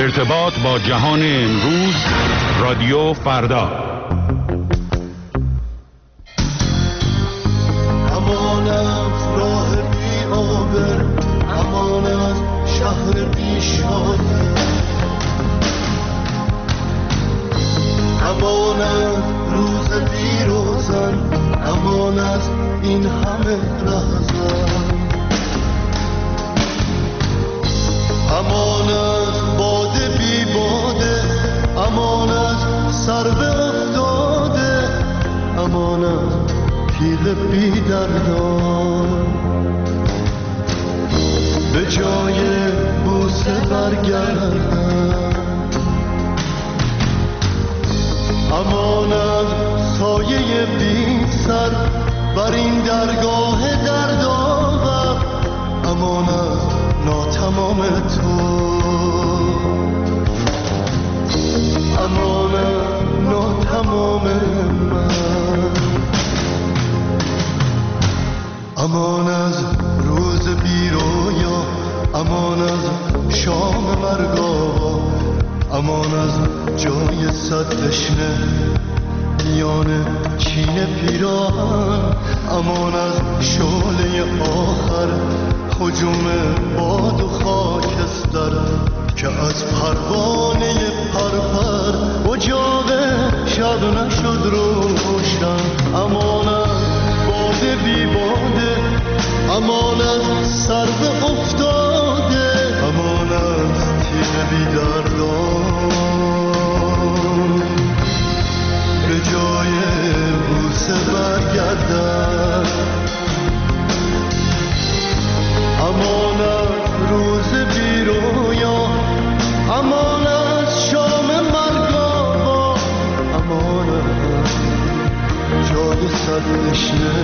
ارتباط با جهان امروز، رادیو فردا. امان از راه بی آبر، امان از شهر بی شانه، امان از روز بی روزن، امان از این همه رهزن، امان از باده بی باده، امان از سرو افتاده، امان از پیل بی دردان، به جای بوسه برگردن، امان از سایه بی سر بر این درگاه دردآور، امان از ناتمام تو، امان از ناتمام من، امان از روز بی رویا، امان از شام مرگاوا، امان از جای صد دشنه میان چین پیراهن، امان از شعله آخر هجوم باد و خاکستر که از پروانه پرپر اجاق شب نشد روشن، امان از باده بی باده، امان از سرو افتاده، امان از تیر بی دردان، به جای بوسه برگردن، امان از روز بی رویا، امان از شام مرگاوا، امان از جای صد دشنه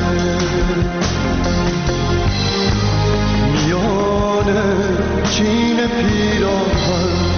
میان چین پیراهن.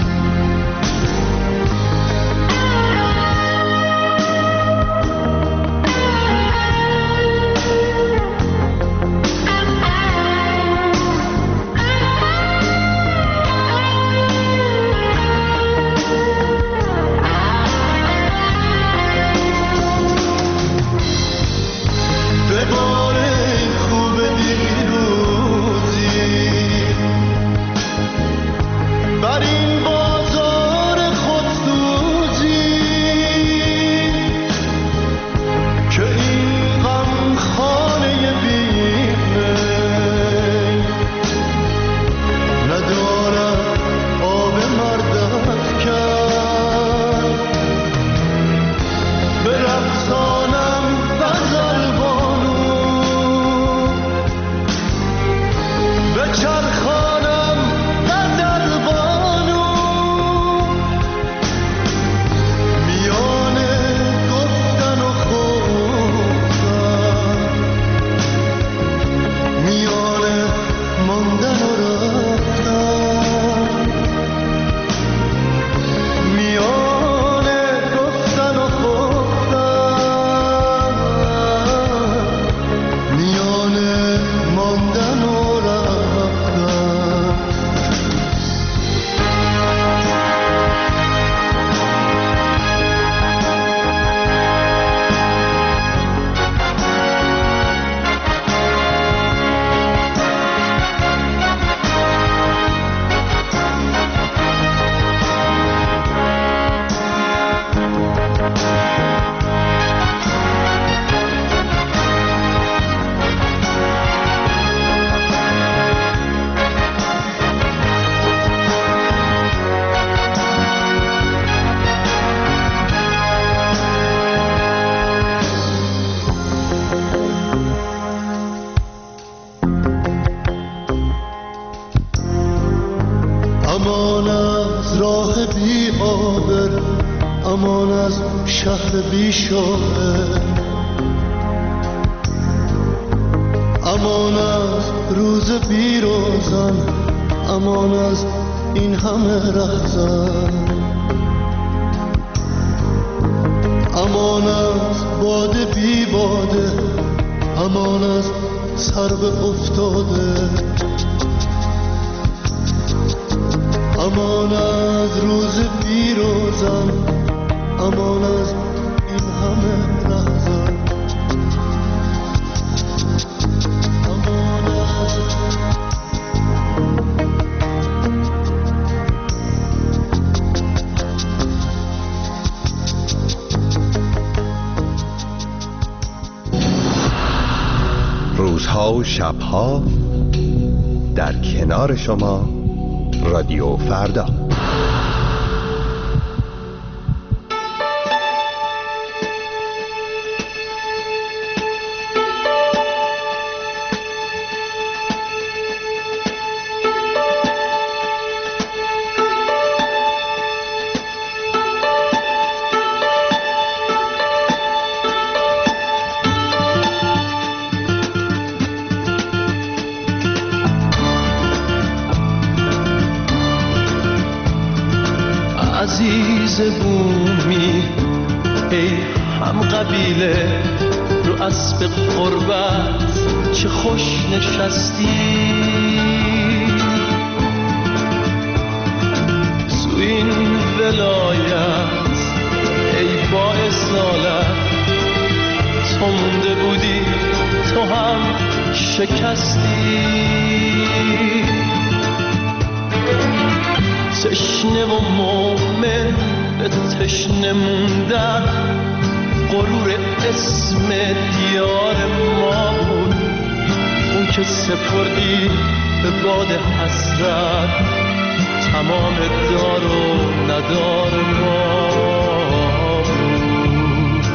امان از راه بی آبر، امان از شهر بی شاعر، امان از روز بی روزن، امان از این همه رهزن، امان از باده بی باده، امان از سرو افتاده، امان روزها و شبها در کنار شما رادیو فردا. عزیز بومی ای هم قبیله رو اسب قربت چه خوش نشستی، تو این ولایت ای با اصالت تو مونده بودی تو هم شکستی، تشنه و مومن به تشنه موندن غرور اسم دیار ما بود، اون که سپردی به باد حسرت تمام دار و ندار ما بود.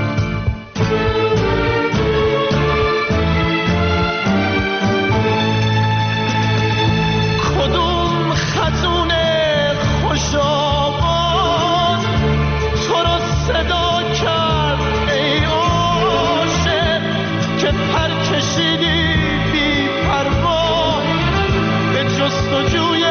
کدوم خزون خوش آواز تو رو صدا کرد ای عاشق که پر کشیدی بی پروا به جستجوی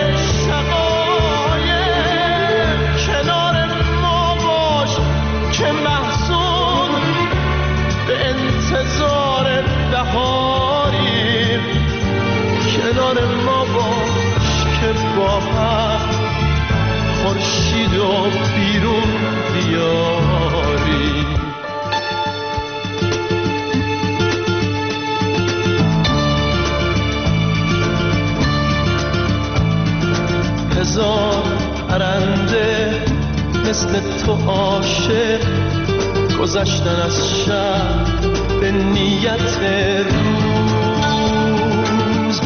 شقایق، کنار ما باش که محزون به انتظار بهاریم، کنار ما باش که با هم خورشید و بیرون بیاری. هزار پرنده مثل تو عاشق گذشتن از شب به نیت روز،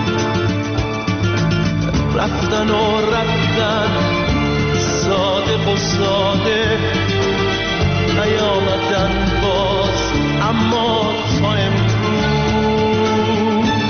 رفتن و رفتن صادق و ساده نیامدن باز اما تا امروز.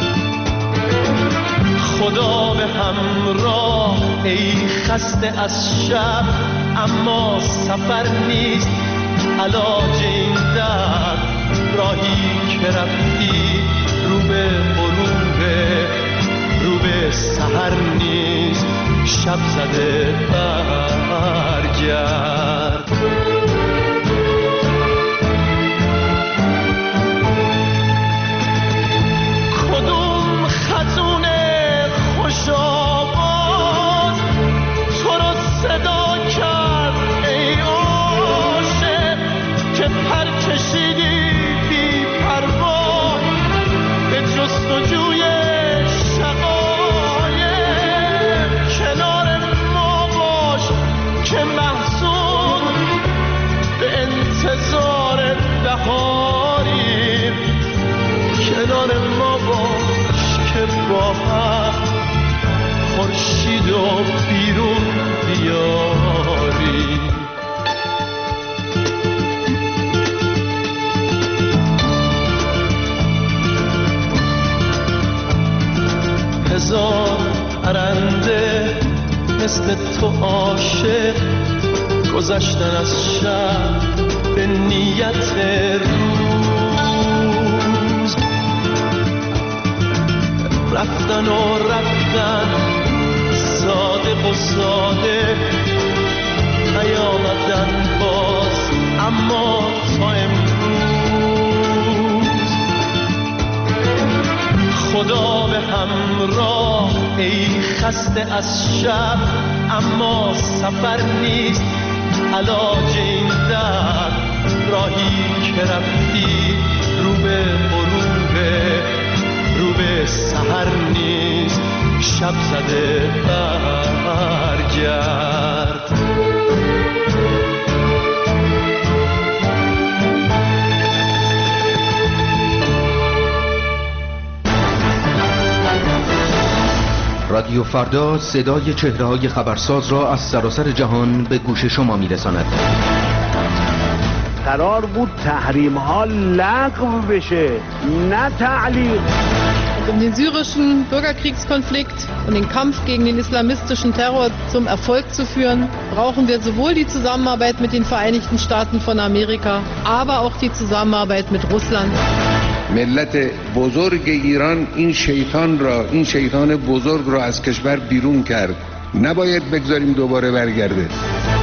خدا به همراه ای خسته از شب اما سفر نیست علاج این درد، راهی که رفتی رو به غروبه رو به سحر نیست شب زده برگرد. کدوم خزون خوش آواز تو رو صدا کرد ای عاشق که پر کشیدی بی پروا به جستجوی شقایق، کنار ما باش که محزون به انتظار بهاریم، کنار ما باش که با هم خورشید و بیرون بیاریم. هزار پرنده مثل تو عاشق گذشتن از شب به نیت روز، رفتن و رفتن صادق و ساده نیامدن باز اما تا امروز. خدا به همراه ای خسته از شب اما سفر نیست علاج این درد، راهی که رفتی رو به غروبه رو به سحر نیست شب زده برگرد. رادیو فردا صدای چهره‌های خبرساز را از سراسر جهان به گوش شما می‌رساند. قرار بود تحریم ها لغو بشه، نه تعلیق. Um den syrischen Bürgerkriegskonflikt und den Kampf gegen den islamistischen Terror zum Erfolg zu führen, brauchen wir sowohl die Zusammenarbeit mit den Vereinigten Staaten von Amerika, aber auch die Zusammenarbeit mit Russland. ملت بزرگ ایران این شیطان بزرگ را از کشور بیرون کرد. نباید بگذاریم دوباره برگرده.